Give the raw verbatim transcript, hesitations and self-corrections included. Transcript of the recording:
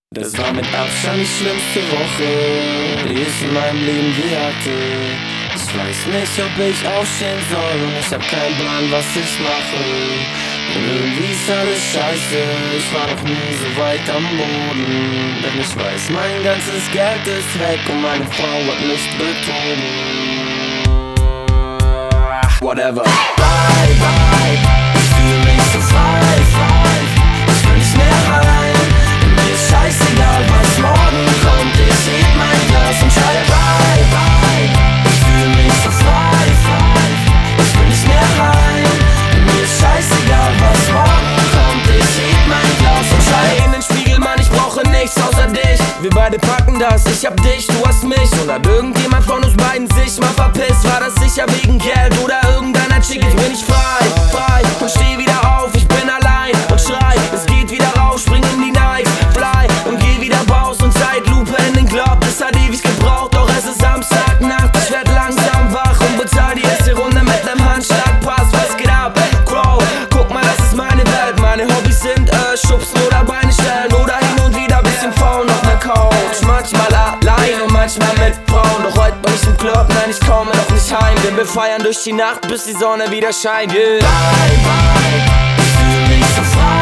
Das war mit Abstand die schlimmste Woche, die ich in meinem Leben je hatte. Ich weiß nicht, ob ich aufstehen soll und ich hab keinen Plan, was ich mache. Und irgendwie ist alles scheiße, ich war noch nie so weit am Boden. Denn ich weiß, mein ganzes Geld ist weg und meine Frau hat mich betrogen. Whatever. Bye, bye, ich fühl mich so frei, frei. Ich will nicht mehr heim, mir ist scheißegal, was morgen kommt. Ich heb mein Glas und schreie bye, bye. Ich fühl mich so frei, frei. Ich will nicht mehr heim, mir ist scheißegal, was morgen kommt. Ich heb mein Glas und schreie in den Spiegel, Mann, ich brauche nichts außer dich. Wir beide packen das, ich hab dich, du hast mich. Und hat irgendjemand von uns beiden sich mal verpisst? War das sicher wegen Geld oder irgendeiner Chick? Jetzt bin ich frei, frei und steh wieder auf. Ich bin allein und schrei, es geht wieder raus, spring in die Nikes, fly und geh wieder raus und Zeitlupe in den Club. Das hat ewig gebraucht, doch es ist Samstagnacht. Ich werd langsam wach und bezahl die erste Runde mit nem Handschlag. Pass, was geht ab, Crow? Guck mal, das ist meine Welt. Meine Hobbys sind äh, schubsen oder Beine stellen oder hin und wieder bisschen Frauen auf der Couch. Manchmal allein und manchmal mit Frauen. Doch heute bin ich im Club, nein, ich komme noch nicht heim. Denn wir feiern durch die Nacht, bis die Sonne wieder scheint, yeah. Bye, bye, ich fühl mich so frei.